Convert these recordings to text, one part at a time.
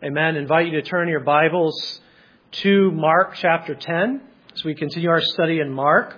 Amen. I invite you to turn your Bibles to Mark chapter 10 as we continue our study in Mark.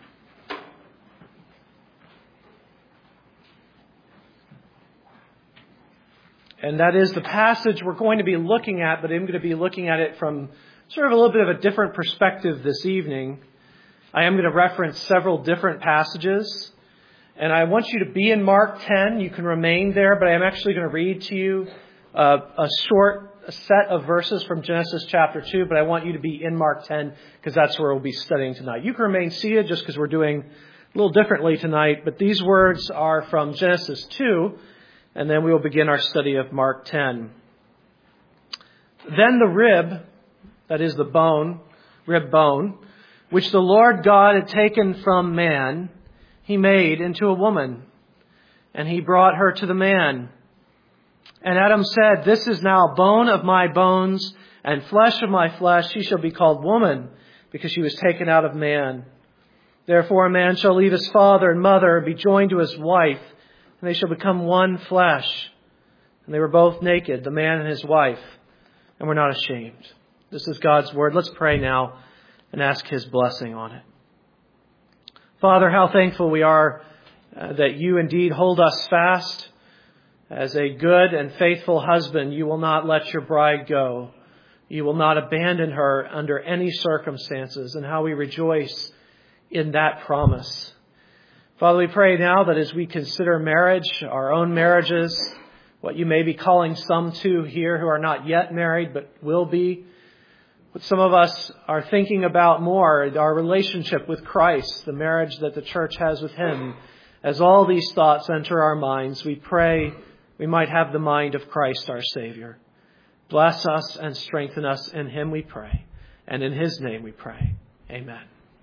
And that is the passage we're going to be looking at, but I'm going to be looking at it from sort of a little bit of a different perspective this evening. I am going to reference several different passages. And I want you to be in Mark 10. You can remain there, but I am actually going to read to you a short set of verses from Genesis chapter 2, but I want you to be in Mark 10 because that's where we'll be studying tonight. You can remain seated just because we're doing a little differently tonight, but these words are from Genesis 2, and then we will begin our study of Mark 10. Then the rib, that is the bone, rib bone, which the Lord God had taken from man, He made into a woman, and He brought her to the man. And Adam said, "This is now bone of my bones and flesh of my flesh. She shall be called woman, because she was taken out of man. Therefore a man shall leave his father and mother and be joined to his wife, and they shall become one flesh. And they were both naked, the man and his wife, and were not ashamed." This is God's word. Let's pray now and ask His blessing on it. Father, how thankful we are that You indeed hold us fast. As a good and faithful husband, You will not let Your bride go. You will not abandon her under any circumstances, and how we rejoice in that promise. Father, we pray now that as we consider marriage, our own marriages, what You may be calling some to here who are not yet married but will be, what some of us are thinking about more, our relationship with Christ, the marriage that the church has with Him. As all these thoughts enter our minds, we pray we might have the mind of Christ our Savior. Bless us and strengthen us in Him, we pray. And in His name we pray. Amen.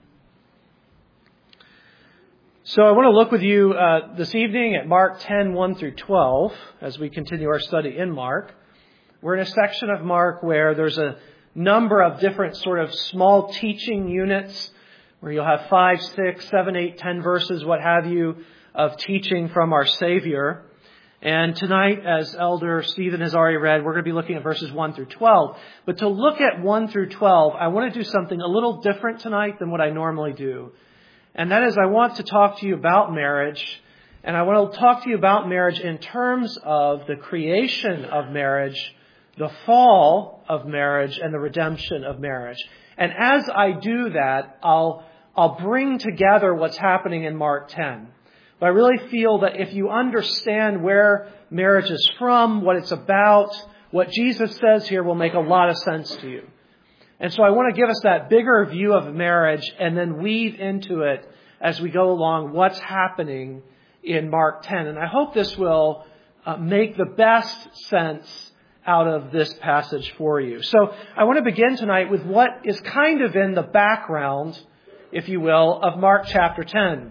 So I want to look with you this evening at Mark 10, 1 through 12, as we continue our study in Mark. We're in a section of Mark where there's a number of different sort of small teaching units, where you'll have 5, 6, 7, 8, 10 verses, what have you, of teaching from our Savior. And tonight, as Elder Stephen has already read, we're going to be looking at verses 1 through 12. But to look at 1 through 12, I want to do something a little different tonight than what I normally do. And that is, I want to talk to you about marriage. And I want to talk to you about marriage in terms of the creation of marriage, the fall of marriage, and the redemption of marriage. And as I do that, I'll bring together what's happening in Mark 10. But I really feel that if you understand where marriage is from, what it's about, what Jesus says here will make a lot of sense to you. And so I want to give us that bigger view of marriage and then weave into it as we go along what's happening in Mark 10. And I hope this will make the best sense out of this passage for you. So I want to begin tonight with what is kind of in the background, if you will, of Mark chapter 10.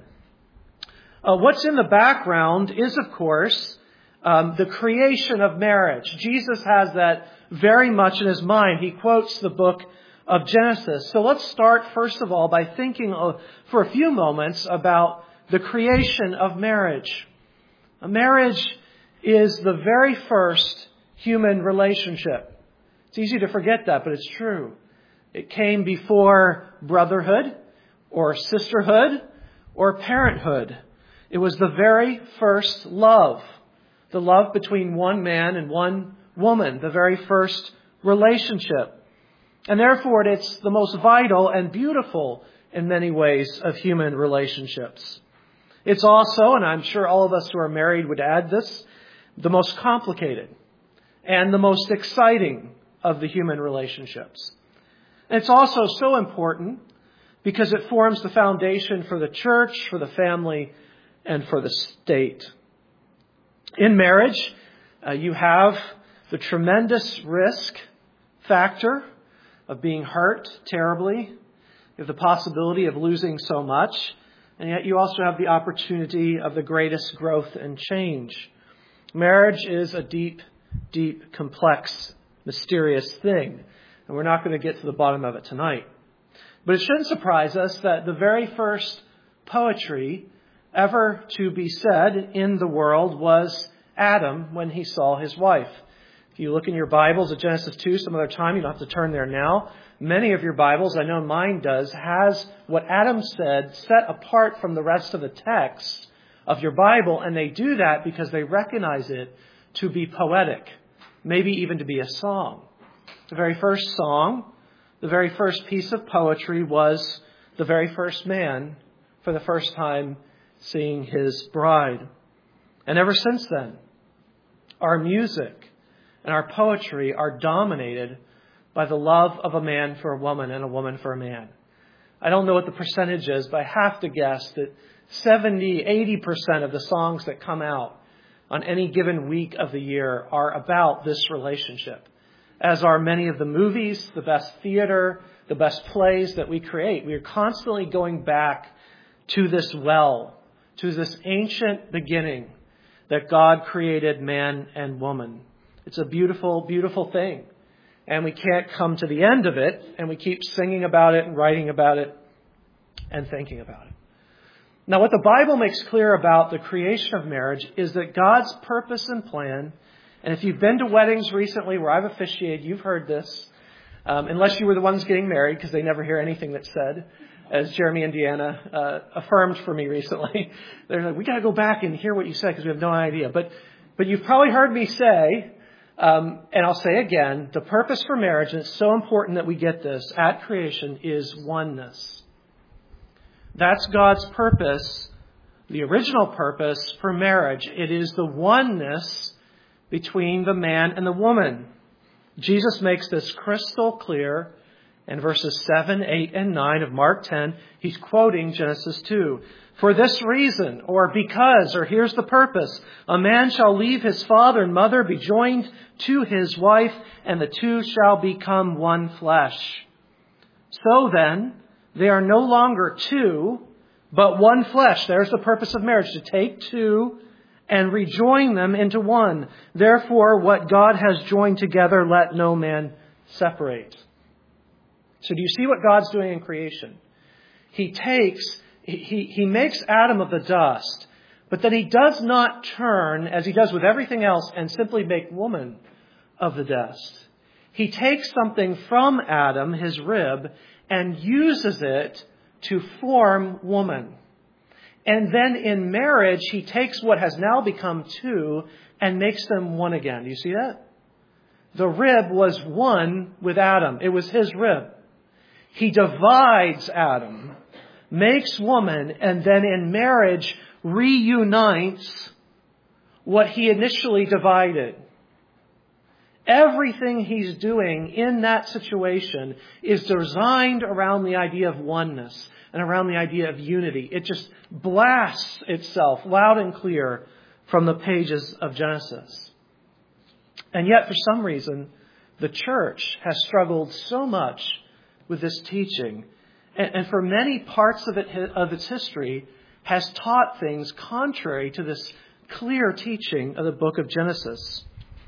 What's in the background is, of course, the creation of marriage. Jesus has that very much in His mind. He quotes the book of Genesis. So let's start, first of all, by thinking for a few moments about the creation of marriage. A marriage is the very first human relationship. It's easy to forget that, but it's true. It came before brotherhood or sisterhood or parenthood. It was the very first love, the love between one man and one woman, the very first relationship. And therefore, it's the most vital and beautiful in many ways of human relationships. It's also, and I'm sure all of us who are married would add this, the most complicated and the most exciting of the human relationships. And it's also so important because it forms the foundation for the church, for the family, and for the state. In marriage, you have the tremendous risk factor of being hurt terribly. You have the possibility of losing so much. And yet you also have the opportunity of the greatest growth and change. Marriage is a deep, deep, complex, mysterious thing. And we're not going to get to the bottom of it tonight. But it shouldn't surprise us that the very first poetry ever to be said in the world was Adam when he saw his wife. If you look in your Bibles at Genesis 2 some other time, you don't have to turn there now. Many of your Bibles, I know mine does, has what Adam said set apart from the rest of the text of your Bible, and they do that because they recognize it to be poetic, maybe even to be a song. The very first song, the very first piece of poetry was the very first man for the first time seeing his bride. And ever since then, our music and our poetry are dominated by the love of a man for a woman and a woman for a man. I don't know what the percentage is, but I have to guess that 70, 80% of the songs that come out on any given week of the year are about this relationship, as are many of the movies, the best theater, the best plays that we create. We are constantly going back to this well, to this ancient beginning that God created man and woman. It's a beautiful, beautiful thing. And we can't come to the end of it, and we keep singing about it and writing about it and thinking about it. Now, what the Bible makes clear about the creation of marriage is that God's purpose and plan, and if you've been to weddings recently where I've officiated, you've heard this, unless you were the ones getting married, because they never hear anything that's said, as Jeremy and Deanna affirmed for me recently. They're like, we got to go back and hear what you said because we have no idea. But you've probably heard me say, and I'll say again, the purpose for marriage, and it's so important that we get this, at creation, is oneness. That's God's purpose, the original purpose for marriage. It is the oneness between the man and the woman. Jesus makes this crystal clear in verses 7, 8, and 9 of Mark 10. He's quoting Genesis 2. For this reason, or because, or here's the purpose, a man shall leave his father and mother, be joined to his wife, and the two shall become one flesh. So then, they are no longer two, but one flesh. There's the purpose of marriage, to take two and rejoin them into one. Therefore, what God has joined together, let no man separate. So do you see what God's doing in creation? He makes Adam of the dust, but then he does not turn, as he does with everything else, and simply make woman of the dust. He takes something from Adam, his rib, and uses it to form woman. And then in marriage, he takes what has now become two and makes them one again. Do you see that? The rib was one with Adam. It was his rib. He divides Adam, makes woman, and then in marriage reunites what he initially divided. Everything he's doing in that situation is designed around the idea of oneness and around the idea of unity. It just blasts itself loud and clear from the pages of Genesis. And yet, for some reason, the church has struggled so much with this teaching, and for many parts of its history has taught things contrary to this clear teaching of the book of Genesis.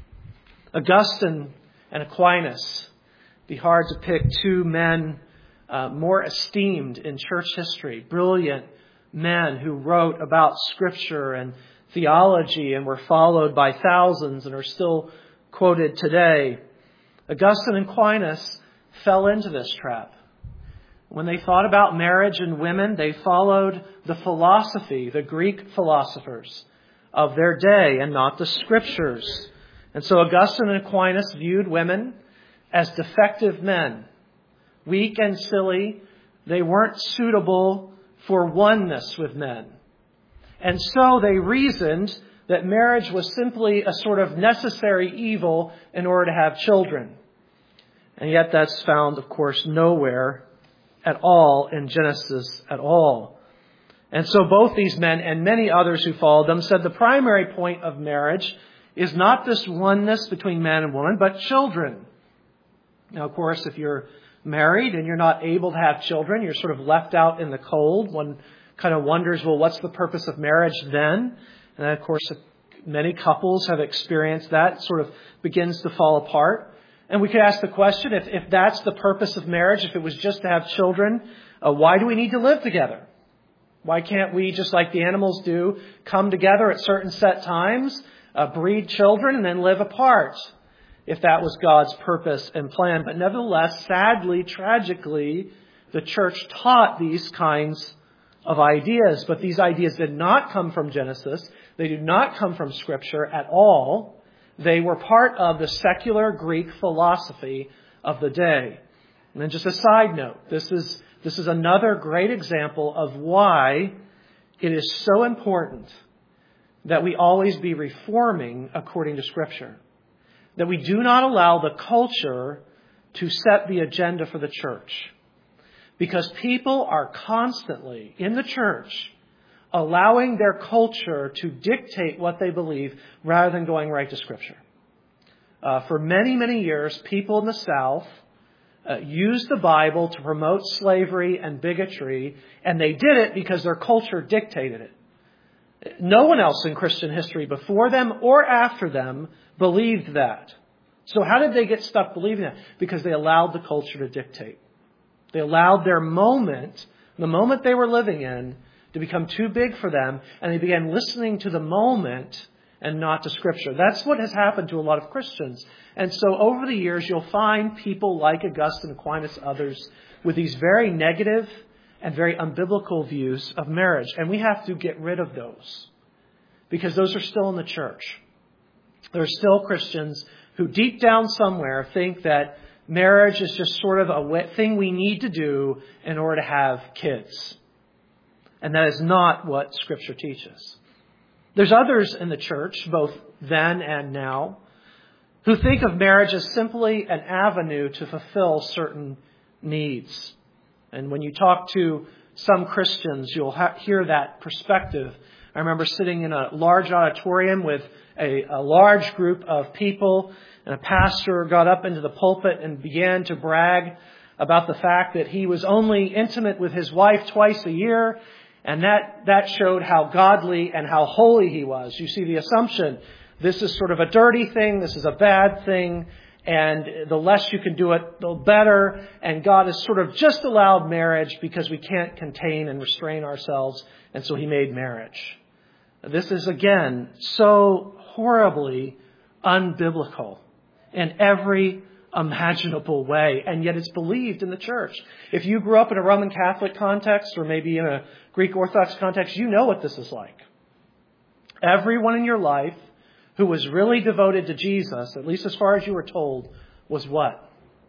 Augustine and Aquinas, be hard to pick two men more esteemed in church history, brilliant men who wrote about Scripture and theology and were followed by thousands and are still quoted today. Augustine and Aquinas fell into this trap. When they thought about marriage and women, they followed the philosophy, the Greek philosophers of their day and not the Scriptures. And so Augustine and Aquinas viewed women as defective men, weak and silly. They weren't suitable for oneness with men. And so they reasoned that marriage was simply a sort of necessary evil in order to have children. And yet that's found, of course, nowhere at all in Genesis at all. And so both these men and many others who followed them said the primary point of marriage is not this oneness between man and woman, but children. Now, of course, if you're married and you're not able to have children, you're sort of left out in the cold. One kind of wonders, well, what's the purpose of marriage then? And of course, many couples have experienced that. It sort of begins to fall apart. And we could ask the question, if that's the purpose of marriage, if it was just to have children, why do we need to live together? Why can't we, just like the animals do, come together at certain set times, breed children, and then live apart? if that was God's purpose and plan. But nevertheless, sadly, tragically, the church taught these kinds of ideas. But these ideas did not come from Genesis. They do not come from Scripture at all. They were part of the secular Greek philosophy of the day. And then just a side note, this is another great example of why it is so important that we always be reforming according to Scripture. That we do not allow the culture to set the agenda for the church. Because people are constantly in the church allowing their culture to dictate what they believe rather than going right to Scripture. For many, many years, people in the South used the Bible to promote slavery and bigotry, and they did it because their culture dictated it. No one else in Christian history before them or after them believed that. So how did they get stuck believing that? Because they allowed the culture to dictate. They allowed their moment, the moment they were living in, to become too big for them, and they began listening to the moment and not to Scripture. That's what has happened to a lot of Christians. And so over the years, you'll find people like Augustine, Aquinas, others, with these very negative and very unbiblical views of marriage. And we have to get rid of those, because those are still in the church. There are still Christians who deep down somewhere think that marriage is just sort of a thing we need to do in order to have kids. And that is not what Scripture teaches. There's others in the church, both then and now, who think of marriage as simply an avenue to fulfill certain needs. And when you talk to some Christians, you'll hear that perspective. I remember sitting in a large auditorium with a large group of people, and a pastor got up into the pulpit and began to brag about the fact that he was only intimate with his wife twice a year, and that showed how godly and how holy he was. You see the assumption, this is sort of a dirty thing, this is a bad thing, and the less you can do it, the better. And God has sort of just allowed marriage because we can't contain and restrain ourselves, and so He made marriage. This is, again, so horribly unbiblical in every imaginable way, and yet it's believed in the church. If you grew up in a Roman Catholic context or maybe in a Greek Orthodox context, you know what this is like. Everyone in your life who was really devoted to Jesus, at least as far as you were told, was what?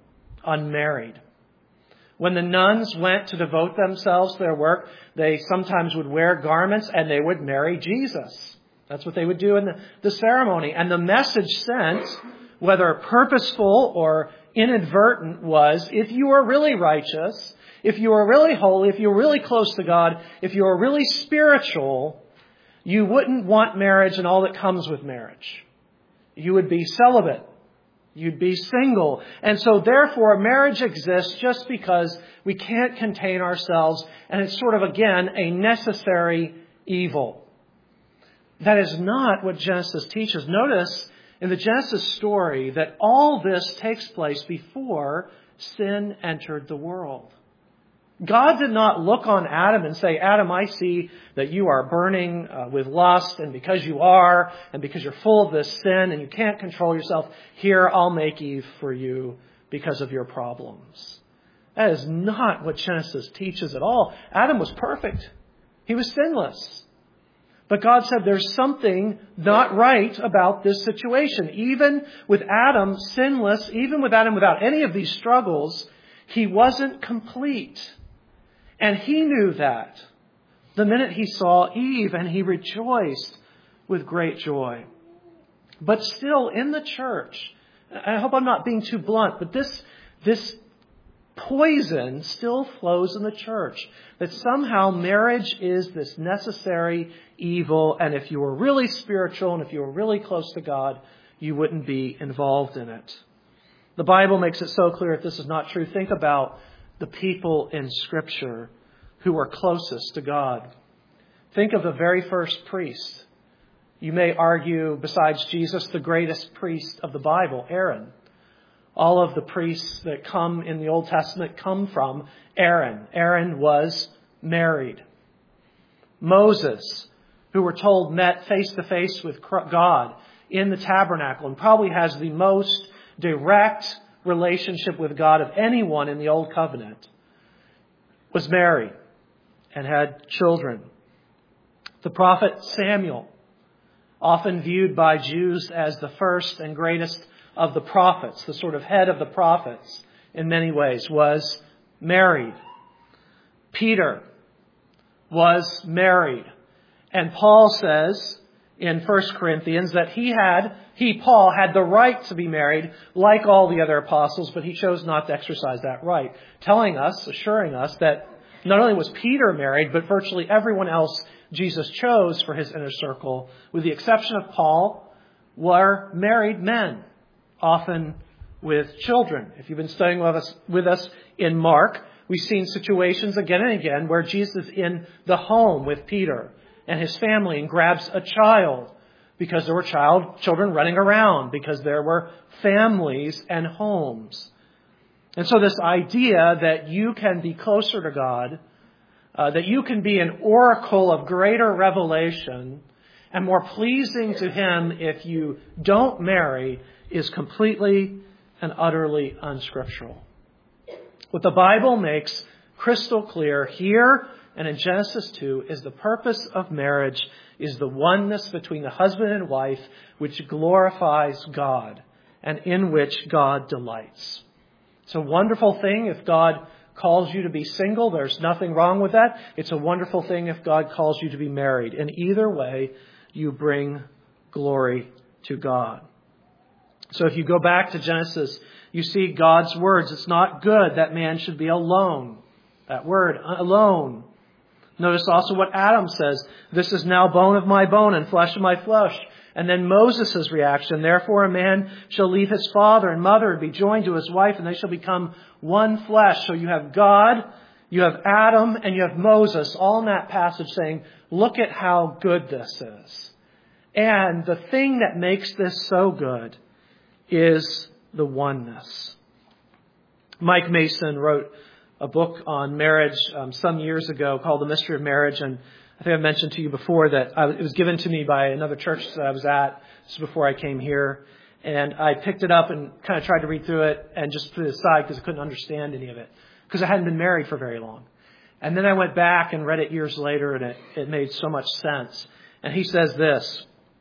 Unmarried. When the nuns went to devote themselves to their work, they sometimes would wear garments and they would marry Jesus. That's what they would do in the ceremony. And the message sent, whether purposeful or inadvertent, was if you are really righteous, if you are really holy, if you're really close to God, if you are really spiritual, you wouldn't want marriage and all that comes with marriage. You would be celibate. You'd be single. And so therefore marriage exists just because we can't contain ourselves, and it's sort of, again, a necessary evil. That is not what Genesis teaches. Notice in the Genesis story that all this takes place before sin entered the world. God did not look on Adam and say, Adam, I see that you are burning with lust, and because you are, and because you're full of this sin and you can't control yourself, here, I'll make Eve for you because of your problems. That is not what Genesis teaches at all. Adam was perfect. He was sinless. But God said there's something not right about this situation. Even with Adam sinless, even with Adam without any of these struggles, he wasn't complete. And he knew that the minute he saw Eve, and he rejoiced with great joy. But still in the church, I hope I'm not being too blunt, but this poison still flows in the church. That somehow marriage is this necessary evil, and if you were really spiritual and if you were really close to God, you wouldn't be involved in it. The Bible makes it so clear that this is not true. Think about the people in Scripture who are closest to God. Think of the very first priest. You may argue, besides Jesus, the greatest priest of the Bible, Aaron. All of the priests that come in the Old Testament come from Aaron. Aaron was married. Moses, who we're told met face to face with God in the tabernacle, and probably has the most direct relationship with God of anyone in the Old Covenant, was married and had children. The prophet Samuel, often viewed by Jews as the first and greatest of the prophets, the sort of head of the prophets in many ways, was married. Peter was married. And Paul says in 1 Corinthians that Paul, had the right to be married like all the other apostles, but he chose not to exercise that right. Assuring us that not only was Peter married, but virtually everyone else Jesus chose for his inner circle, with the exception of Paul, were married men, often with children. If you've been studying with us in Mark, we've seen situations again and again where Jesus is in the home with Peter and his family and grabs a child because there were children running around, because there were families and homes. And so this idea that you can be closer to God, that you can be an oracle of greater revelation and more pleasing to Him if you don't marry, is completely and utterly unscriptural. What the Bible makes crystal clear here and in Genesis 2 is the purpose of marriage is the oneness between the husband and wife, which glorifies God and in which God delights. It's a wonderful thing if God calls you to be single. There's nothing wrong with that. It's a wonderful thing if God calls you to be married. In either way, you bring glory to God. So if you go back to Genesis, you see God's words. It's not good that man should be alone. That word, alone. Notice also what Adam says. This is now bone of my bone and flesh of my flesh. And then Moses' reaction. Therefore a man shall leave his father and mother and be joined to his wife, and they shall become one flesh. So you have God, you have Adam, and you have Moses, all in that passage saying, look at how good this is. And the thing that makes this so good is the oneness. Mike Mason wrote a book on marriage some years ago called The Mystery of Marriage, and I think I mentioned to you before that it was given to me by another church that I was at. This was before I came here, and I picked it up and kind of tried to read through it and just put it aside because I couldn't understand any of it because I hadn't been married for very long. And then I went back and read it years later, and it made so much sense. And he says this: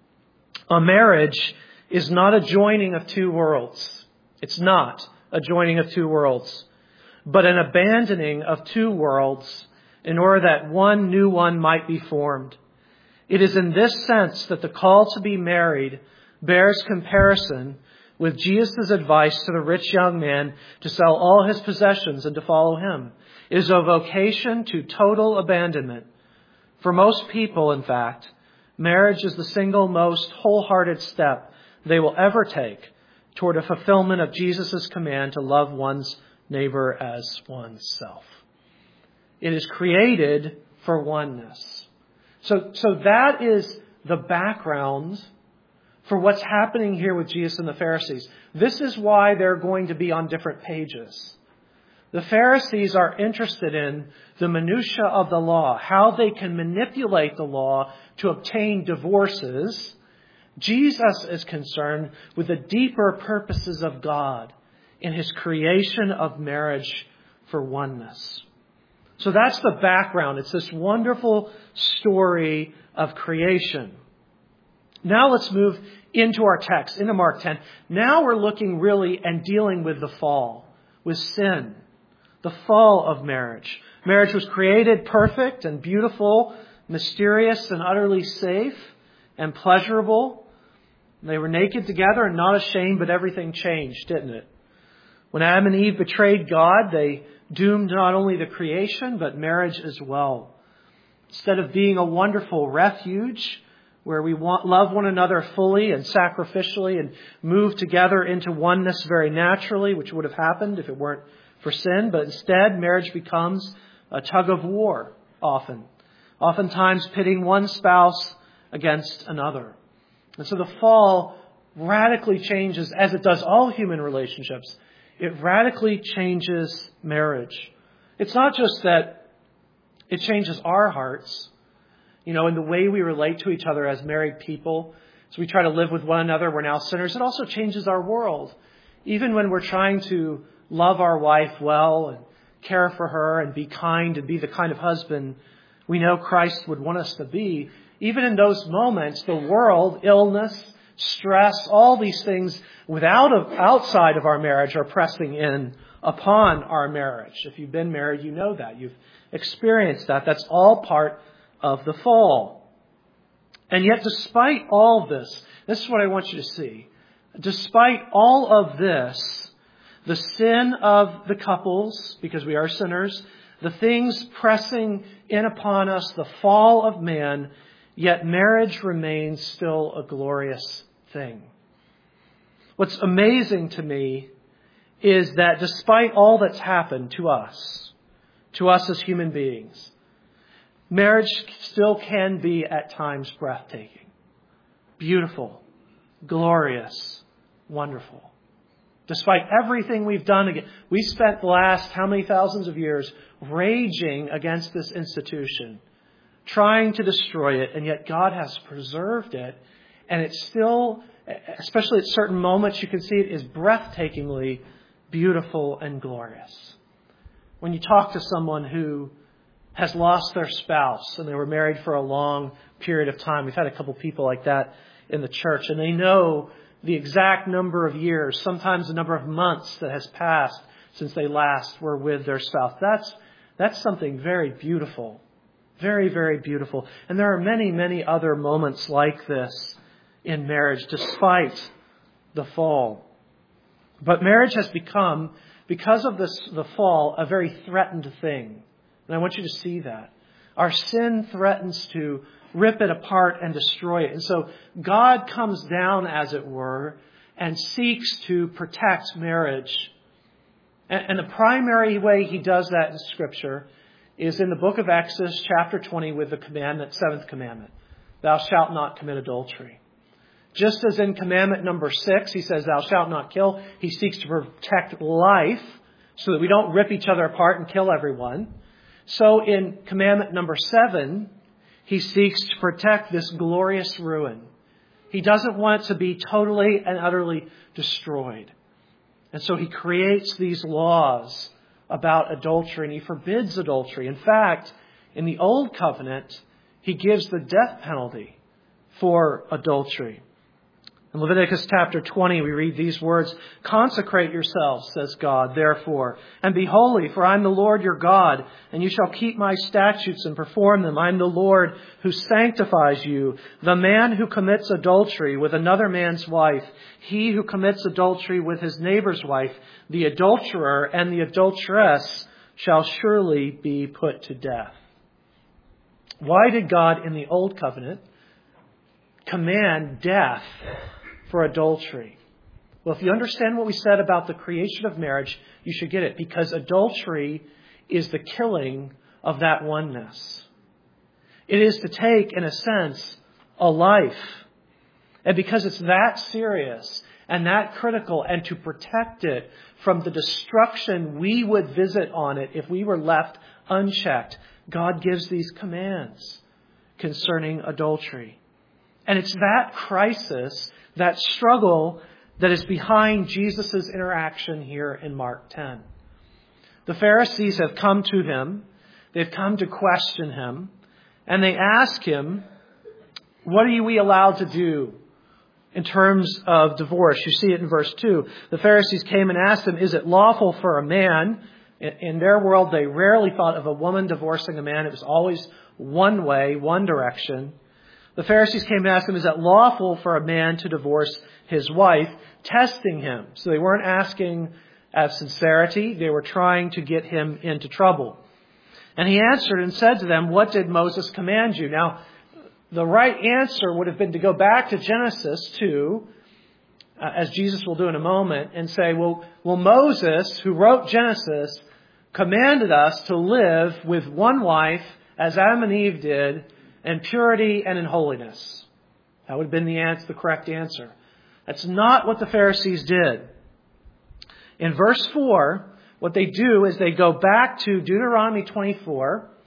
a marriage is not a joining of two worlds. It's not a joining of two worlds, but an abandoning of two worlds in order that one new one might be formed. It is in this sense that the call to be married bears comparison with Jesus' advice to the rich young man to sell all his possessions and to follow Him. It is a vocation to total abandonment. For most people, in fact, marriage is the single most wholehearted step they will ever take toward a fulfillment of Jesus' command to love one's neighbor as oneself. It is created for oneness. So that is the background for what's happening here with Jesus and the Pharisees. This is why they're going to be on different pages. The Pharisees are interested in the minutia of the law, how they can manipulate the law to obtain divorces. Jesus is concerned with the deeper purposes of God in His creation of marriage for oneness. So that's the background. It's this wonderful story of creation. Now let's move into our text, into Mark 10. Now we're looking really and dealing with the fall, with sin, the fall of marriage. Marriage was created perfect and beautiful, mysterious and utterly safe and pleasurable. They were naked together and not ashamed, but everything changed, didn't it? When Adam and Eve betrayed God, they doomed not only the creation, but marriage as well. Instead of being a wonderful refuge where we love one another fully and sacrificially and move together into oneness very naturally, which would have happened if it weren't for sin, but instead marriage becomes a tug of war oftentimes pitting one spouse against another. And so the fall radically changes, as it does all human relationships. It radically changes marriage. It's not just that it changes our hearts, in the way we relate to each other as married people. So we try to live with one another. We're now sinners. It also changes our world even when we're trying to love our wife well and care for her and be kind and be the kind of husband we know Christ would want us to be, even in those moments, the world, illness, stress, all these things outside of our marriage are pressing in upon our marriage. If you've been married, you know that. You've experienced that. That's all part of the fall. And yet, despite all this is what I want you to see. Despite all of this, the sin of the couples, because we are sinners, the things pressing in upon us, the fall of man, yet marriage remains still a glorious thing. What's amazing to me is that despite all that's happened to us as human beings, marriage still can be at times breathtaking, beautiful, glorious, wonderful. Despite everything we've done, we spent the last how many thousands of years raging against this institution, trying to destroy it, and yet God has preserved it, and it's still, especially at certain moments, you can see it is breathtakingly beautiful and glorious. When you talk to someone who has lost their spouse and they were married for a long period of time, we've had a couple people like that in the church, and they know the exact number of years, sometimes the number of months that has passed since they last were with their spouse. That's something very beautiful. Very, very beautiful. And there are many, many other moments like this in marriage, despite the fall. But marriage has become, because of the fall, a very threatened thing. And I want you to see that. Our sin threatens to rip it apart and destroy it. And so God comes down, as it were, and seeks to protect marriage. And the primary way He does that in Scripture is in the book of Exodus, chapter 20, with the commandment, 7th commandment. Thou shalt not commit adultery. Just as in commandment number 6, He says, thou shalt not kill. He seeks to protect life so that we don't rip each other apart and kill everyone. So in commandment number 7, He seeks to protect this glorious ruin. He doesn't want it to be totally and utterly destroyed. And so He creates these laws about adultery, and He forbids adultery. In fact, in the Old Covenant, He gives the death penalty for adultery. In Leviticus chapter 20, we read these words, consecrate yourselves, says God, therefore, and be holy, for I am the Lord your God, and you shall keep my statutes and perform them. I am the Lord who sanctifies you. The man who commits adultery with another man's wife, he who commits adultery with his neighbor's wife, the adulterer and the adulteress shall surely be put to death. Why did God in the Old Covenant command death for adultery? Well, if you understand what we said about the creation of marriage, you should get it. Because adultery is the killing of that oneness. It is to take, in a sense, a life. And because it's that serious and that critical, and to protect it from the destruction we would visit on it if we were left unchecked, God gives these commands concerning adultery. And it's that crisis, that struggle, that is behind Jesus' interaction here in Mark 10. The Pharisees have come to Him. They've come to question Him. And they ask Him, what are we allowed to do in terms of divorce? You see it in verse 2. The Pharisees came and asked Him, is it lawful for a man? In their world, they rarely thought of a woman divorcing a man. It was always one way, one direction. The Pharisees came and asked Him, is it lawful for a man to divorce his wife? Testing Him. So they weren't asking out of sincerity. They were trying to get Him into trouble. And He answered and said to them, what did Moses command you? Now, the right answer would have been to go back to Genesis 2, as Jesus will do in a moment, and say, well, Moses, who wrote Genesis, commanded us to live with one wife, as Adam and Eve did, in purity and in holiness. That would have been the correct answer. That's not what the Pharisees did. In verse 4, what they do is they go back to Deuteronomy 24,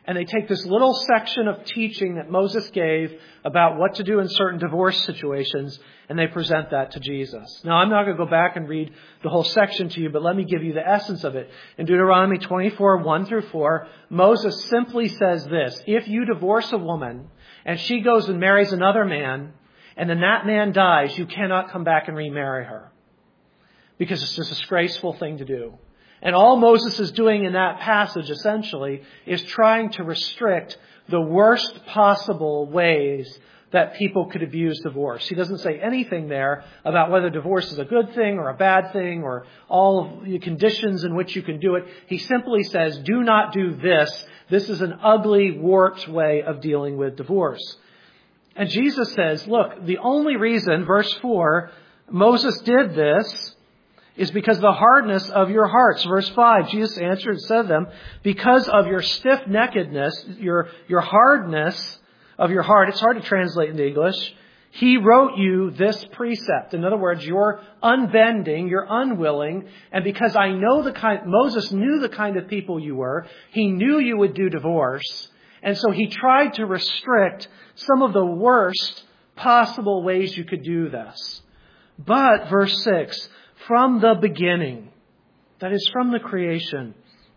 and they take this little section of teaching that Moses gave about what to do in certain divorce situations, and they present that to Jesus. Now, I'm not going to go back and read the whole section to you, but let me give you the essence of it. In Deuteronomy 24, 1 through 4, Moses simply says this: if you divorce a woman and she goes and marries another man, and then that man dies, you cannot come back and remarry her, because it's a disgraceful thing to do. And all Moses is doing in that passage, essentially, is trying to restrict the worst possible ways that people could abuse divorce. He doesn't say anything there about whether divorce is a good thing or a bad thing or all of the conditions in which you can do it. He simply says, do not do this. This is an ugly, warped way of dealing with divorce. And Jesus says, look, the only reason, verse 4, Moses did this is because of the hardness of your hearts. Verse 5, Jesus answered and said to them, because of your stiff-neckedness, your hardness of your heart, it's hard to translate into English, He wrote you this precept. In other words, you're unbending, you're unwilling, and because I know Moses knew the kind of people you were, he knew you would do divorce, and so he tried to restrict some of the worst possible ways you could do this. But, verse 6, from the beginning, that is from the creation,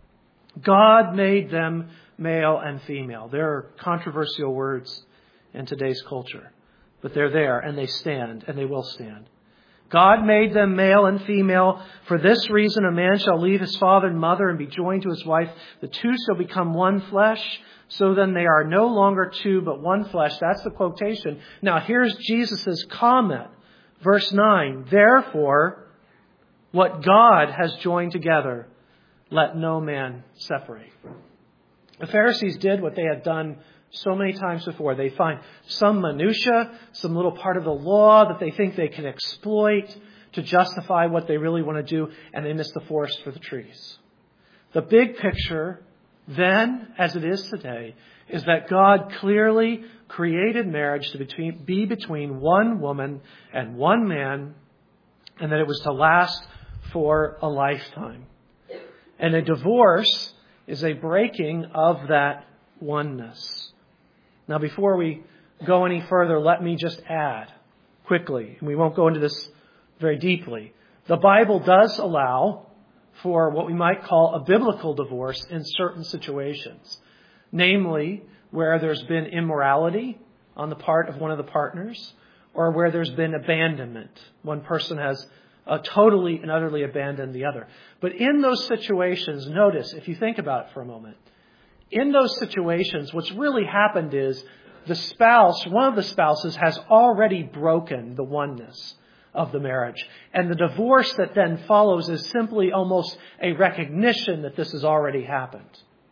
God made them male and female. There are controversial words in today's culture, but they're there and they stand and they will stand. God made them male and female. For this reason, a man shall leave his father and mother and be joined to his wife. The two shall become one flesh. So then they are no longer two, but one flesh. That's the quotation. Now here's Jesus' comment. Verse 9, therefore, what God has joined together, let no man separate. The Pharisees did what they had done so many times before. They find some minutia, some little part of the law that they think they can exploit to justify what they really want to do, and they miss the forest for the trees. The big picture, then, as it is today, is that God clearly created marriage to be between one woman and one man, and that it was to last for a lifetime. And a divorce is a breaking of that oneness. Now, before we go any further, let me just add quickly, and we won't go into this very deeply. The Bible does allow for what we might call a biblical divorce in certain situations, namely where there's been immorality on the part of one of the partners, or where there's been abandonment. One person has totally and utterly abandoned the other. But in those situations, notice, if you think about it for a moment, in those situations, what's really happened is the spouse, one of the spouses, has already broken the oneness of the marriage. And the divorce that then follows is simply almost a recognition that this has already happened.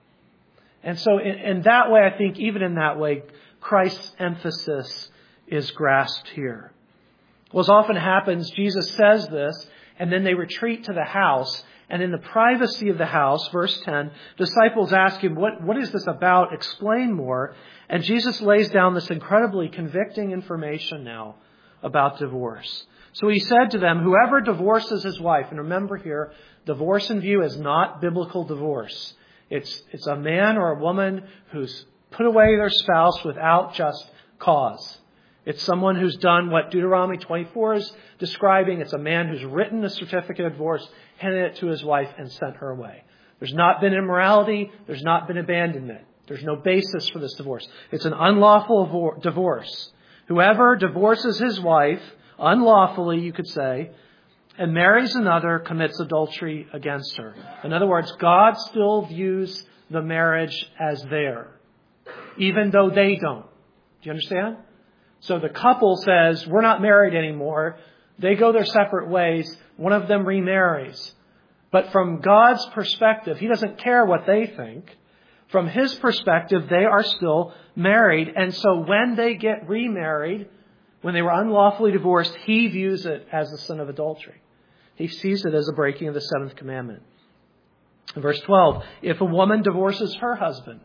And so in that way, I think even in that way, Christ's emphasis is grasped here. Well, as often happens, Jesus says this, and then they retreat to the house. And in the privacy of the house, verse 10, disciples ask him, what is this about? Explain more. And Jesus lays down this incredibly convicting information now about divorce. So he said to them, whoever divorces his wife, and remember here, divorce in view is not biblical divorce. It's a man or a woman who's put away their spouse without just cause. It's someone who's done what Deuteronomy 24 is describing. It's a man who's written a certificate of divorce, handed it to his wife, and sent her away. There's not been immorality. There's not been abandonment. There's no basis for this divorce. It's an unlawful divorce. Whoever divorces his wife, unlawfully, you could say, and marries another commits adultery against her. In other words, God still views the marriage as there, even though they don't. Do you understand? So the couple says, we're not married anymore. They go their separate ways. One of them remarries. But from God's perspective, He doesn't care what they think. From His perspective, they are still married. And so when they get remarried, when they were unlawfully divorced, He views it as a sin of adultery. He sees it as a breaking of the seventh commandment. In verse 12, if a woman divorces her husband,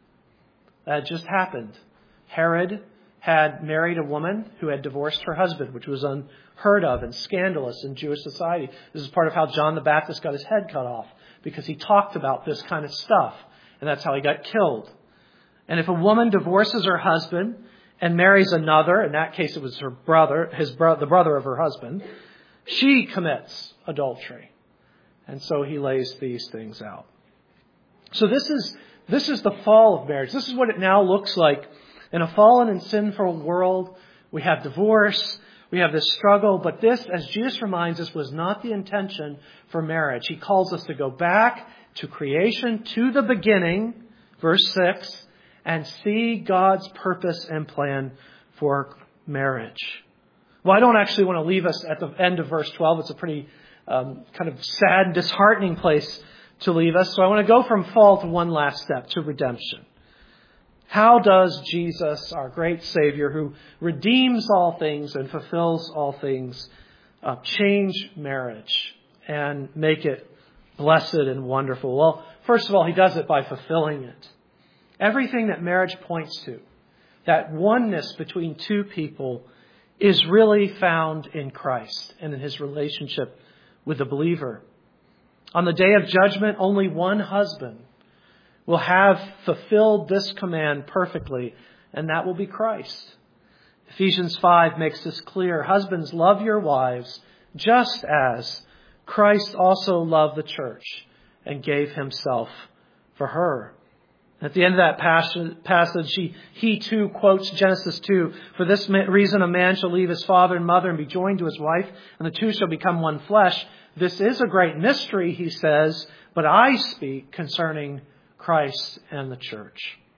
that just happened. Herod had married a woman who had divorced her husband, which was unheard of and scandalous in Jewish society. This is part of how John the Baptist got his head cut off, because he talked about this kind of stuff, and that's how he got killed. And if a woman divorces her husband and marries another, in that case it was her brother, the brother of her husband, she commits adultery. And so he lays these things out. So this is the fall of marriage. This is what it now looks like. In a fallen and sinful world, we have divorce, we have this struggle, but this, as Jesus reminds us, was not the intention for marriage. He calls us to go back to creation, to the beginning, verse 6, and see God's purpose and plan for marriage. Well, I don't actually want to leave us at the end of verse 12. It's a pretty kind of sad, disheartening place to leave us. So I want to go from fall to one last step, to redemption. How does Jesus, our great Savior, who redeems all things and fulfills all things, change marriage and make it blessed and wonderful? Well, first of all, He does it by fulfilling it. Everything that marriage points to, that oneness between two people, is really found in Christ and in His relationship with the believer. On the day of judgment, only one husband will have fulfilled this command perfectly, and that will be Christ. Ephesians 5 makes this clear. Husbands, love your wives, just as Christ also loved the church and gave Himself for her. At the end of that passage, he too quotes Genesis 2. For this reason, a man shall leave his father and mother and be joined to his wife, and the two shall become one flesh. This is a great mystery, he says, but I speak concerning Christ and the church.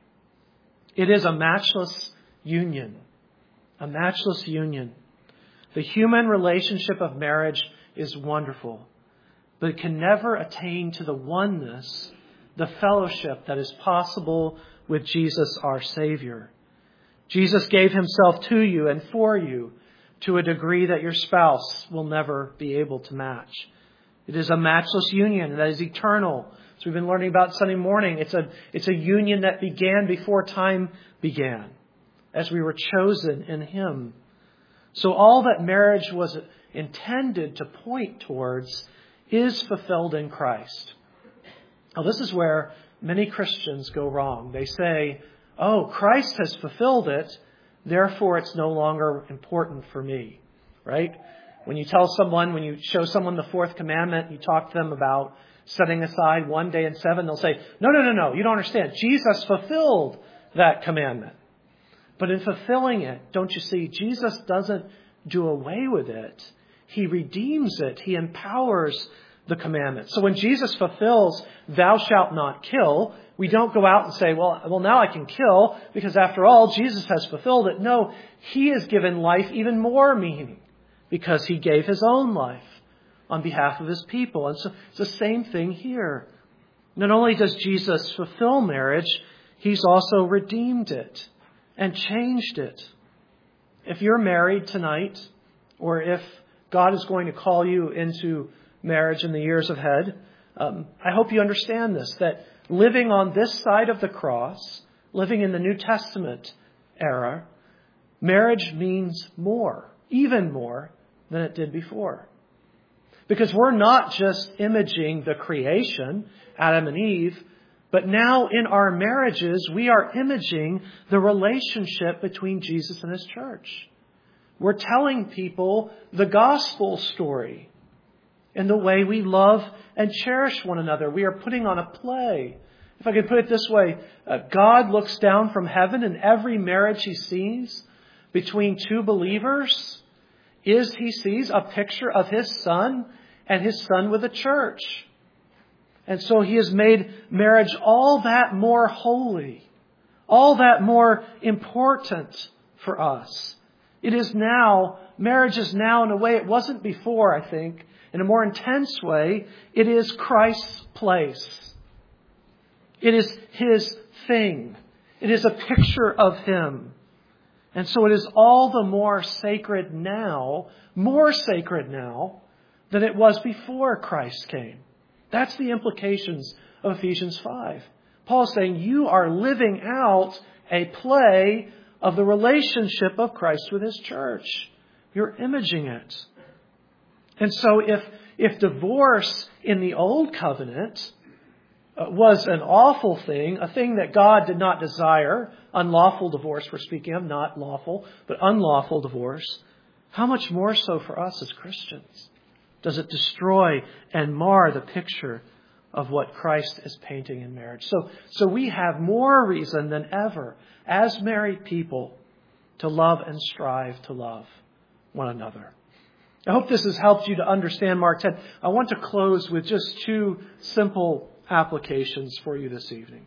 It is a matchless union. A matchless union. The human relationship of marriage is wonderful, but it can never attain to the oneness, the fellowship that is possible with Jesus, our Savior. Jesus gave Himself to you and for you to a degree that your spouse will never be able to match. It is a matchless union that is eternal. As we've been learning about Sunday morning, it's a union that began before time began, as we were chosen in Him. So all that marriage was intended to point towards is fulfilled in Christ. Now, this is where many Christians go wrong. They say, oh, Christ has fulfilled it, therefore it's no longer important for me, right? When you show someone the fourth commandment, you talk to them about setting aside one day in 7, they'll say, no, you don't understand. Jesus fulfilled that commandment. But in fulfilling it, don't you see, Jesus doesn't do away with it. He redeems it. He empowers the commandment. So when Jesus fulfills, thou shalt not kill, we don't go out and say, well, now I can kill because after all, Jesus has fulfilled it. No, He has given life even more meaning because He gave His own life on behalf of His people. And so it's the same thing here. Not only does Jesus fulfill marriage, He's also redeemed it and changed it. If you're married tonight, or if God is going to call you into marriage in the years ahead, I hope you understand this, that living on this side of the cross, living in the New Testament era, marriage means more, even more than it did before. Because we're not just imaging the creation, Adam and Eve, but now in our marriages, we are imaging the relationship between Jesus and His church. We're telling people the gospel story in the way we love and cherish one another. We are putting on a play. If I could put it this way, God looks down from heaven and every marriage He sees between two believers He sees a picture of His Son and His Son with the church. And so He has made marriage all that more holy, all that more important for us. Marriage is now in a way it wasn't before, I think. In a more intense way, it is Christ's place. It is His thing. It is a picture of Him. And so it is all the more sacred now than it was before Christ came. That's the implications of Ephesians 5. Paul is saying you are living out a play of the relationship of Christ with His church. You're imaging it. And so if divorce in the old covenant was an awful thing, a thing that God did not desire, unlawful divorce we're speaking of, not lawful, but unlawful divorce, how much more so for us as Christians? Does it destroy and mar the picture of what Christ is painting in marriage? So we have more reason than ever as married people to love and strive to love one another. I hope this has helped you to understand Mark 10. I want to close with just two simple applications for you this evening.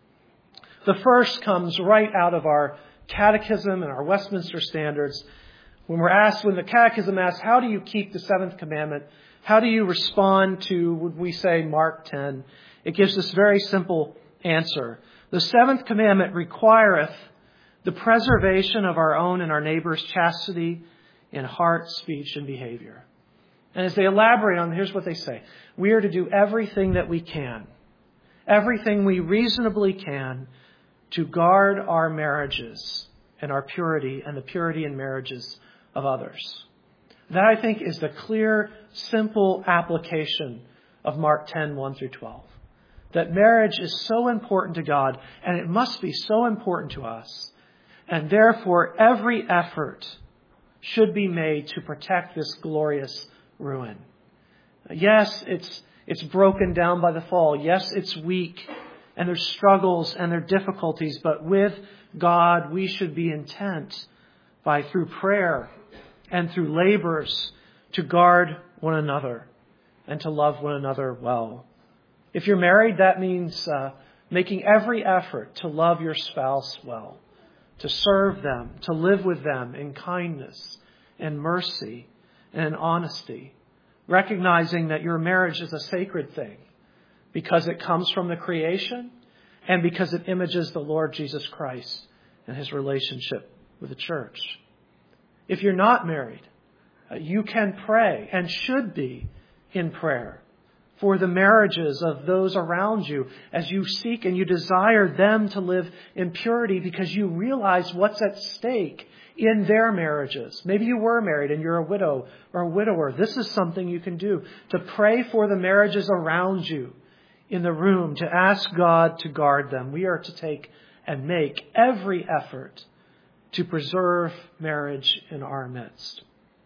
The first comes right out of our catechism and our Westminster Standards. When the catechism asks, how do you keep the seventh commandment? How do you respond to, would we say, Mark 10? It gives this very simple answer. The seventh commandment requireth the preservation of our own and our neighbor's chastity in heart, speech, and behavior. And as they elaborate on, here's what they say. We are to do everything that we can, everything we reasonably can, to guard our marriages and our purity and the purity in marriages of others. That, I think, is the clear, simple application of Mark 10, 1 through 12. That marriage is so important to God, and it must be so important to us. And therefore, every effort should be made to protect this glorious ruin. Yes, it's broken down by the fall. Yes, it's weak, and there's struggles and there are difficulties. But with God, we should be intent through prayer and through labors to guard one another and to love one another well. If you're married, that means making every effort to love your spouse well, to serve them, to live with them in kindness and mercy and in honesty, recognizing that your marriage is a sacred thing because it comes from the creation and because it images the Lord Jesus Christ and his relationship with the church. If you're not married, you can pray and should be in prayer for the marriages of those around you as you seek and you desire them to live in purity because you realize what's at stake in their marriages. Maybe you were married and you're a widow or a widower. This is something you can do, to pray for the marriages around you in the room, to ask God to guard them. We are to take and make every effort to preserve marriage in our midst.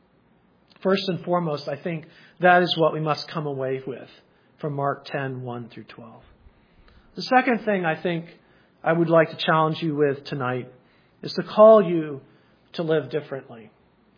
First and foremost, I think that is what we must come away with from Mark 10, 1 through 12. The second thing I think I would like to challenge you with tonight is to call you to live differently.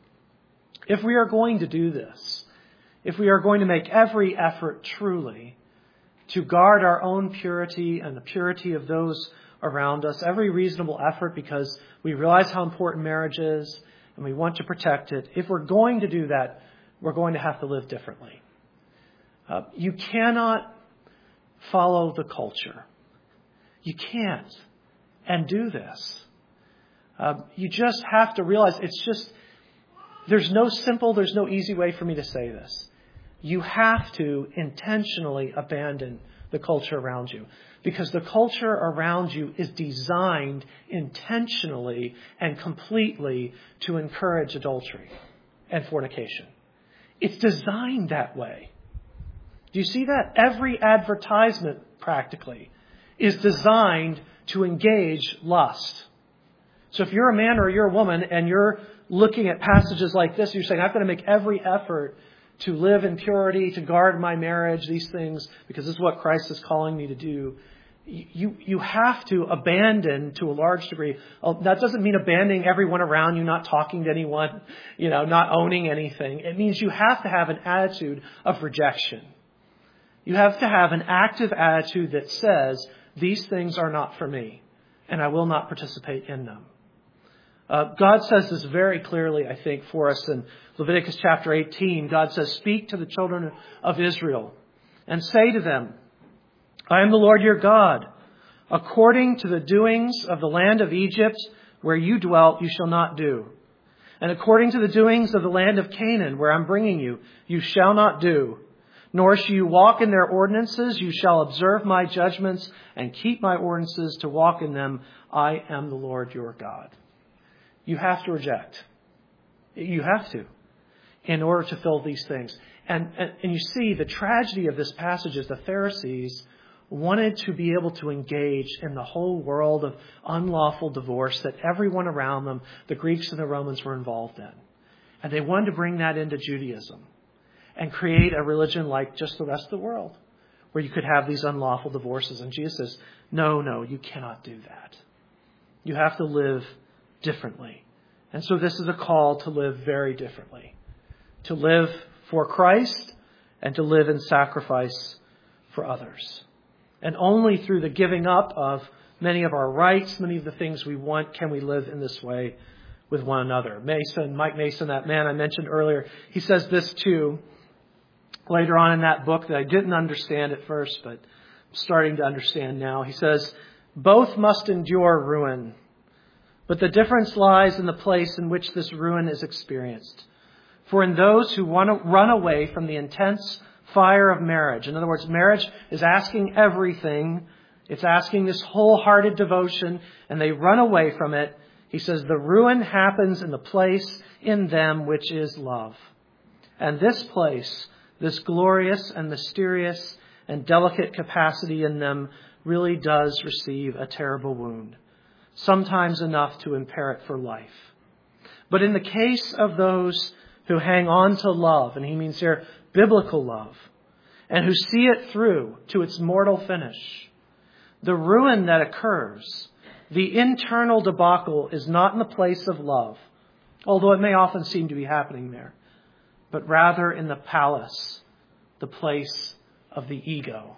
If we are going to do this, if we are going to make every effort truly to guard our own purity and the purity of those around us, every reasonable effort because we realize how important marriage is and we want to protect it, if we're going to do that, we're going to have to live differently. You cannot follow the culture. You can't and do this. You just have to realize there's no easy way for me to say this. You have to intentionally abandon the culture around you because the culture around you is designed intentionally and completely to encourage adultery and fornication. It's designed that way. Do you see that? Every advertisement practically is designed to engage lust. So if you're a man or you're a woman and you're looking at passages like this, you're saying, I've got to make every effort to live in purity, to guard my marriage, these things, because this is what Christ is calling me to do. You have to abandon to a large degree. That doesn't mean abandoning everyone around you, not talking to anyone, not owning anything. It means you have to have an attitude of rejection. You have to have an active attitude that says, these things are not for me, and I will not participate in them. God says this very clearly, I think, for us in Leviticus chapter 18. God says, speak to the children of Israel and say to them, I am the Lord your God. According to the doings of the land of Egypt, where you dwelt, you shall not do. And according to the doings of the land of Canaan, where I'm bringing you, you shall not do. Nor shall you walk in their ordinances. You shall observe my judgments and keep my ordinances to walk in them. I am the Lord your God. You have to reject. You have to, in order to fill these things. And you see, the tragedy of this passage is the Pharisees wanted to be able to engage in the whole world of unlawful divorce that everyone around them, the Greeks and the Romans, were involved in. And they wanted to bring that into Judaism and create a religion like just the rest of the world, where you could have these unlawful divorces. And Jesus says, no, you cannot do that. You have to live differently. And so this is a call to live very differently, to live for Christ and to live in sacrifice for others. And only through the giving up of many of our rights, many of the things we want, can we live in this way with one another. Mike Mason, that man I mentioned earlier, he says this too later on in that book that I didn't understand at first, but I'm starting to understand now. He says, both must endure ruin, but the difference lies in the place in which this ruin is experienced. For in those who want to run away from the intense fire of marriage, in other words, marriage is asking everything, it's asking this wholehearted devotion, and they run away from it. He says the ruin happens in the place in them which is love. And this place, this glorious and mysterious and delicate capacity in them, really does receive a terrible wound, sometimes enough to impair it for life. But in the case of those who hang on to love, and he means here biblical love, and who see it through to its mortal finish, the ruin that occurs, the internal debacle, is not in the place of love, although it may often seem to be happening there, but rather in the palace, the place of the ego.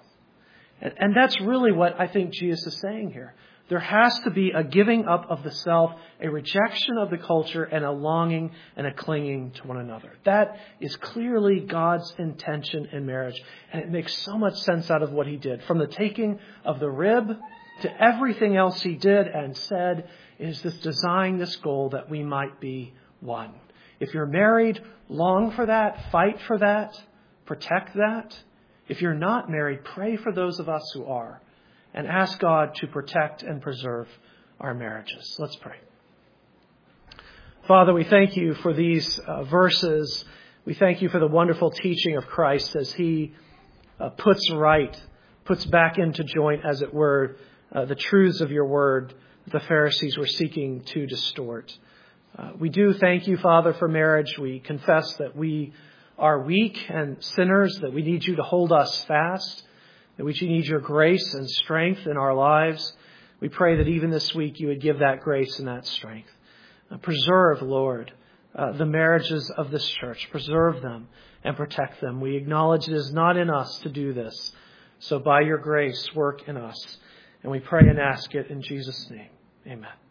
And that's really what I think Jesus is saying here. There has to be a giving up of the self, a rejection of the culture, and a longing and a clinging to one another. That is clearly God's intention in marriage. And it makes so much sense out of what he did. From the taking of the rib to everything else he did and said, is this design, this goal that we might be one. If you're married, long for that, fight for that, protect that. If you're not married, pray for those of us who are, and ask God to protect and preserve our marriages. Let's pray. Father, we thank you for these verses. We thank you for the wonderful teaching of Christ as he puts back into joint, as it were, the truths of your word that the Pharisees were seeking to distort. We do thank you, Father, for marriage. We confess that we are weak and sinners, that we need you to hold us fast, that we need your grace and strength in our lives. We pray that even this week you would give that grace and that strength. Preserve, Lord, the marriages of this church. Preserve them and protect them. We acknowledge it is not in us to do this. So by your grace, work in us. And we pray and ask it in Jesus' name. Amen.